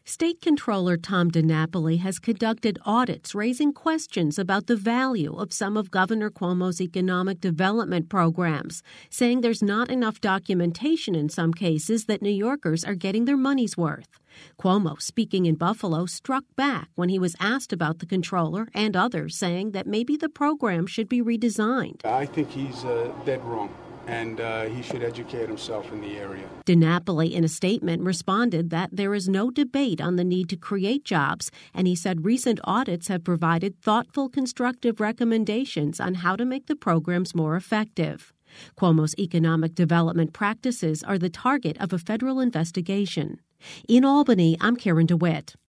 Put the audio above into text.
State Controller Tom DiNapoli has conducted audits raising questions about the value of some of Governor Cuomo's economic development programs, saying there's not enough documentation in some cases that New Yorkers are getting their money's worth. Cuomo, speaking in Buffalo, struck back when he was asked about the controller and others, saying that maybe the program should be redesigned. I think he's dead wrong. And he should educate himself in the area. DiNapoli, in a statement, responded that there is no debate on the need to create jobs, and he said recent audits have provided thoughtful, constructive recommendations on how to make the programs more effective. Cuomo's economic development practices are the target of a federal investigation. In Albany, I'm Karen DeWitt.